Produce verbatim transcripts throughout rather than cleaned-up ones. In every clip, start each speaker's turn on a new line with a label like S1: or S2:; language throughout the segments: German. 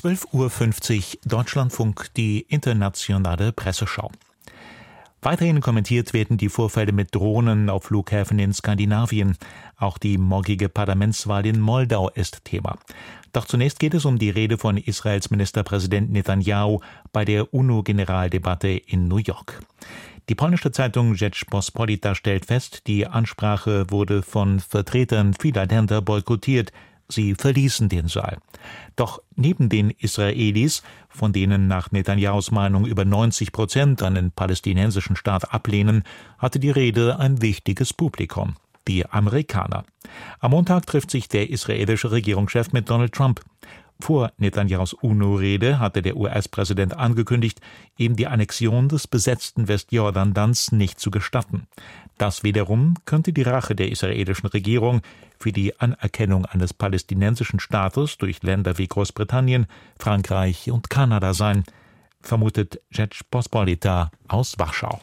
S1: zwölf Uhr fünfzig Deutschlandfunk, die internationale Presseschau. Weiterhin kommentiert werden die Vorfälle mit Drohnen auf Flughäfen in Skandinavien. Auch die morgige Parlamentswahl in Moldau ist Thema. Doch zunächst geht es um die Rede von Israels Ministerpräsident Netanyahu bei der UNO-Generaldebatte in New York. Die polnische Zeitung Rzeczpospolita stellt fest, die Ansprache wurde von Vertretern vieler Länder boykottiert. Sie verließen den Saal. Doch neben den Israelis, von denen nach Netanyahus Meinung über neunzig Prozent einen palästinensischen Staat ablehnen, hatte die Rede ein wichtiges Publikum: die Amerikaner. Am Montag trifft sich der israelische Regierungschef mit Donald Trump. Vor Netanyahus UNO-Rede hatte der U S-Präsident angekündigt, ihm die Annexion des besetzten Westjordanlands nicht zu gestatten. Das wiederum könnte die Rache der israelischen Regierung für die Anerkennung eines palästinensischen Staates durch Länder wie Großbritannien, Frankreich und Kanada sein, vermutet Rzeczpospolita aus Warschau.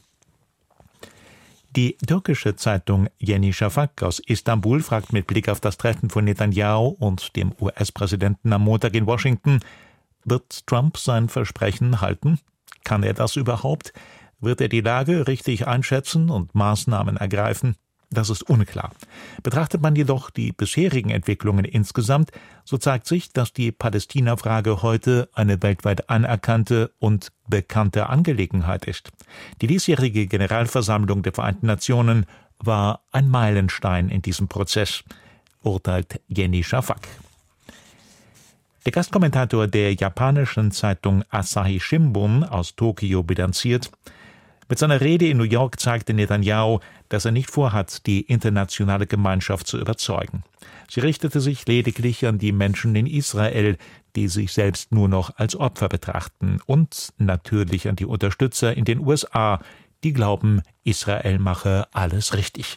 S1: Die türkische Zeitung Yeni Şafak aus Istanbul fragt mit Blick auf das Treffen von Netanyahu und dem U S-Präsidenten am Montag in Washington: Wird Trump sein Versprechen halten? Kann er das überhaupt? Wird er die Lage richtig einschätzen und Maßnahmen ergreifen? Das ist unklar. Betrachtet man jedoch die bisherigen Entwicklungen insgesamt, so zeigt sich, dass die Palästina-Frage heute eine weltweit anerkannte und bekannte Angelegenheit ist. Die diesjährige Generalversammlung der Vereinten Nationen war ein Meilenstein in diesem Prozess, urteilt Yeni Şafak. Der Gastkommentator der japanischen Zeitung Asahi Shimbun aus Tokio bilanziert: Mit seiner Rede in New York zeigte Netanyahu, dass er nicht vorhat, die internationale Gemeinschaft zu überzeugen. Sie richtete sich lediglich an die Menschen in Israel, die sich selbst nur noch als Opfer betrachten, und natürlich an die Unterstützer in den U S A, die glauben, Israel mache alles richtig.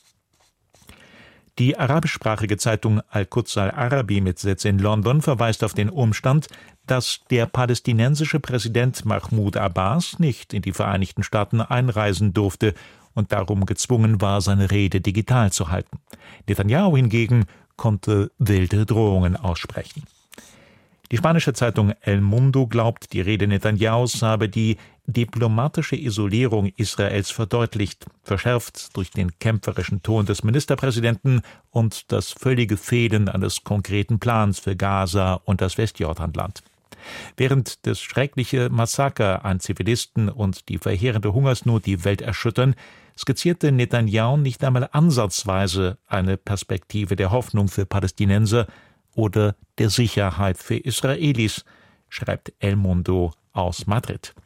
S1: Die arabischsprachige Zeitung Al-Quds Al-Arabi mit Sitz in London verweist auf den Umstand, dass der palästinensische Präsident Mahmoud Abbas nicht in die Vereinigten Staaten einreisen durfte und darum gezwungen war, seine Rede digital zu halten. Netanyahu hingegen konnte wilde Drohungen aussprechen. Die spanische Zeitung El Mundo glaubt, die Rede Netanyahus habe die diplomatische Isolierung Israels verdeutlicht, verschärft durch den kämpferischen Ton des Ministerpräsidenten und das völlige Fehlen eines konkreten Plans für Gaza und das Westjordanland. Während das schreckliche Massaker an Zivilisten und die verheerende Hungersnot die Welt erschüttern, skizzierte Netanyahu nicht einmal ansatzweise eine Perspektive der Hoffnung für Palästinenser oder der Sicherheit für Israelis, schreibt El Mundo aus Madrid.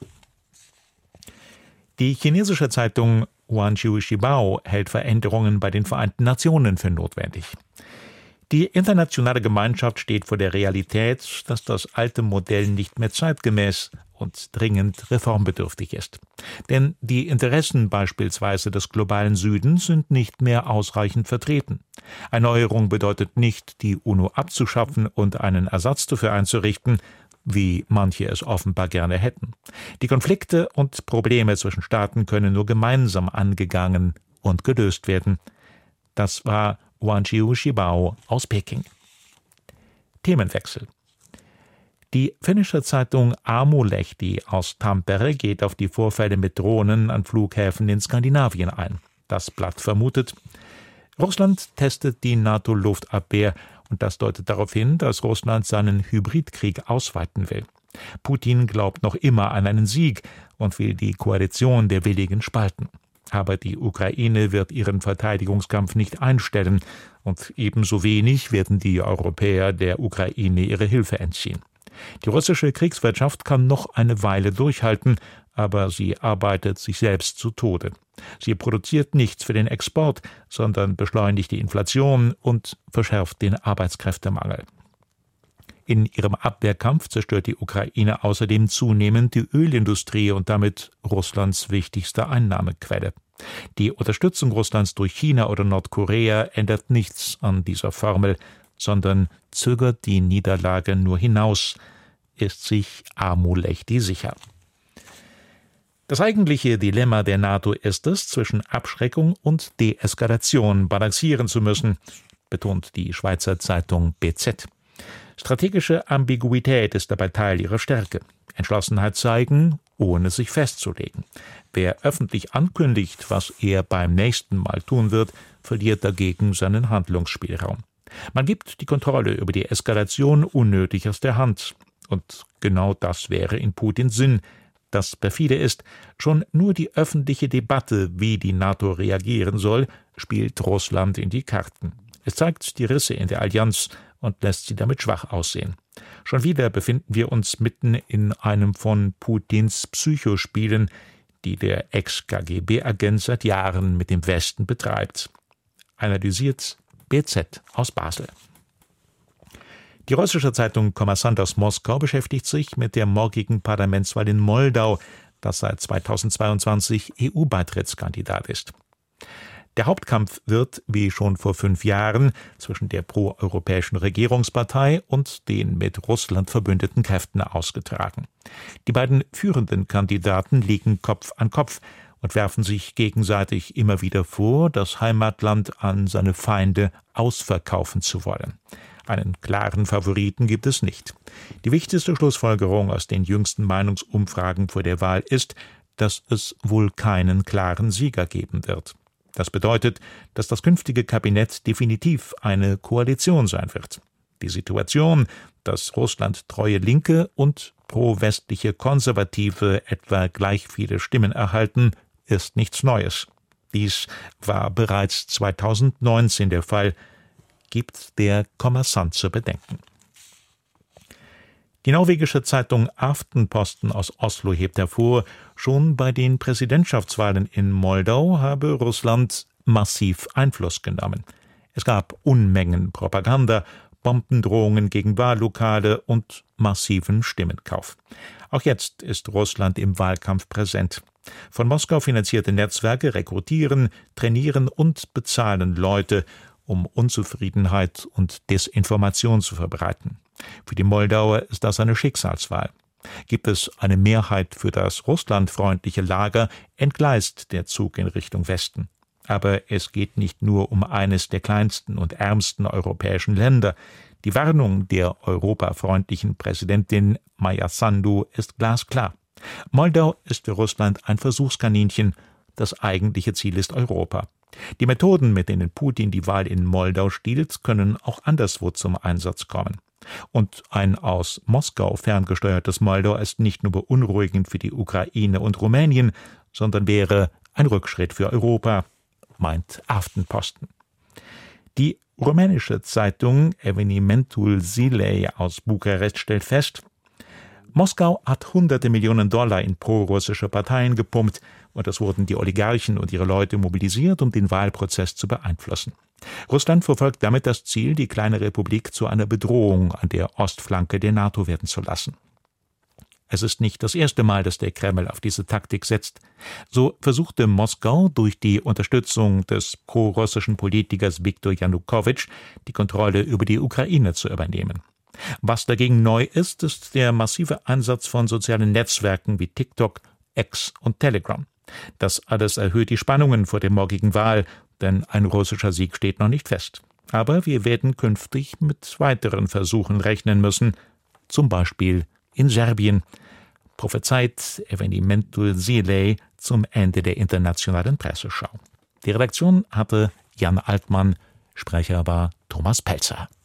S1: Die chinesische Zeitung Huanqiu Shibao hält Veränderungen bei den Vereinten Nationen für notwendig. Die internationale Gemeinschaft steht vor der Realität, dass das alte Modell nicht mehr zeitgemäß und dringend reformbedürftig ist. Denn die Interessen beispielsweise des globalen Südens sind nicht mehr ausreichend vertreten. Erneuerung bedeutet nicht, die UNO abzuschaffen und einen Ersatz dafür einzurichten, wie manche es offenbar gerne hätten. Die Konflikte und Probleme zwischen Staaten können nur gemeinsam angegangen und gelöst werden. Das war Huanqiu Shibao aus Peking. Themenwechsel. Die finnische Zeitung Aamulehti aus Tampere geht auf die Vorfälle mit Drohnen an Flughäfen in Skandinavien ein. Das Blatt vermutet: Russland testet die NATO-Luftabwehr, und das deutet darauf hin, dass Russland seinen Hybridkrieg ausweiten will. Putin glaubt noch immer an einen Sieg und will die Koalition der Willigen spalten. Aber die Ukraine wird ihren Verteidigungskampf nicht einstellen, und ebenso wenig werden die Europäer der Ukraine ihre Hilfe entziehen. Die russische Kriegswirtschaft kann noch eine Weile durchhalten, aber sie arbeitet sich selbst zu Tode. Sie produziert nichts für den Export, sondern beschleunigt die Inflation und verschärft den Arbeitskräftemangel. In ihrem Abwehrkampf zerstört die Ukraine außerdem zunehmend die Ölindustrie und damit Russlands wichtigste Einnahmequelle. Die Unterstützung Russlands durch China oder Nordkorea ändert nichts an dieser Formel, sondern zögert die Niederlage nur hinaus, ist sich Aamulehti sicher. Das eigentliche Dilemma der NATO ist es, zwischen Abschreckung und Deeskalation balancieren zu müssen, betont die Schweizer Zeitung B Z. Strategische Ambiguität ist dabei Teil ihrer Stärke. Entschlossenheit zeigen, ohne sich festzulegen. Wer öffentlich ankündigt, was er beim nächsten Mal tun wird, verliert dagegen seinen Handlungsspielraum. Man gibt die Kontrolle über die Eskalation unnötig aus der Hand. Und genau das wäre in Putins Sinn. Das perfide ist, schon nur die öffentliche Debatte, wie die NATO reagieren soll, spielt Russland in die Karten. Es zeigt die Risse in der Allianz und lässt sie damit schwach aussehen. Schon wieder befinden wir uns mitten in einem von Putins Psychospielen, die der Ex-K G B-Agent seit Jahren mit dem Westen betreibt. Analysiert B Z aus Basel. Die russische Zeitung Kommersant aus Moskau beschäftigt sich mit der morgigen Parlamentswahl in Moldau, das seit zweitausendzweiundzwanzig E U-Beitrittskandidat ist. Der Hauptkampf wird, wie schon vor fünf Jahren, zwischen der proeuropäischen Regierungspartei und den mit Russland verbündeten Kräften ausgetragen. Die beiden führenden Kandidaten liegen Kopf an Kopf und werfen sich gegenseitig immer wieder vor, das Heimatland an seine Feinde ausverkaufen zu wollen. Einen klaren Favoriten gibt es nicht. Die wichtigste Schlussfolgerung aus den jüngsten Meinungsumfragen vor der Wahl ist, dass es wohl keinen klaren Sieger geben wird. Das bedeutet, dass das künftige Kabinett definitiv eine Koalition sein wird. Die Situation, dass Russland treue Linke und pro-westliche Konservative etwa gleich viele Stimmen erhalten, ist nichts Neues. Dies war bereits zweitausendneunzehn der Fall, gibt der Kommersant zu bedenken. Die norwegische Zeitung Aftenposten aus Oslo hebt hervor, schon bei den Präsidentschaftswahlen in Moldau habe Russland massiv Einfluss genommen. Es gab Unmengen Propaganda, Bombendrohungen gegen Wahllokale und massiven Stimmenkauf. Auch jetzt ist Russland im Wahlkampf präsent. Von Moskau finanzierte Netzwerke rekrutieren, trainieren und bezahlen Leute, um Unzufriedenheit und Desinformation zu verbreiten. Für die Moldauer ist das eine Schicksalswahl. Gibt es eine Mehrheit für das russlandfreundliche Lager, entgleist der Zug in Richtung Westen. Aber es geht nicht nur um eines der kleinsten und ärmsten europäischen Länder. Die Warnung der europafreundlichen Präsidentin Maja Sandu ist glasklar. Moldau ist für Russland ein Versuchskaninchen. Das eigentliche Ziel ist Europa. Die Methoden, mit denen Putin die Wahl in Moldau stiehlt, können auch anderswo zum Einsatz kommen. Und ein aus Moskau ferngesteuertes Moldau ist nicht nur beunruhigend für die Ukraine und Rumänien, sondern wäre ein Rückschritt für Europa, meint Aftenposten. Die rumänische Zeitung Evenimentul Zilei aus Bukarest stellt fest, Moskau hat hunderte Millionen Dollar in prorussische Parteien gepumpt und es wurden die Oligarchen und ihre Leute mobilisiert, um den Wahlprozess zu beeinflussen. Russland verfolgt damit das Ziel, die kleine Republik zu einer Bedrohung an der Ostflanke der NATO werden zu lassen. Es ist nicht das erste Mal, dass der Kreml auf diese Taktik setzt. So versuchte Moskau durch die Unterstützung des prorussischen Politikers Viktor Janukowitsch die Kontrolle über die Ukraine zu übernehmen. Was dagegen neu ist, ist der massive Einsatz von sozialen Netzwerken wie TikTok, X und Telegram. Das alles erhöht die Spannungen vor der morgigen Wahl, denn ein russischer Sieg steht noch nicht fest. Aber wir werden künftig mit weiteren Versuchen rechnen müssen, zum Beispiel in Serbien, prophezeit Evenimentul Zilei zum Ende der internationalen Presseschau. Die Redaktion hatte Jan Altmann, Sprecher war Thomas Pelzer.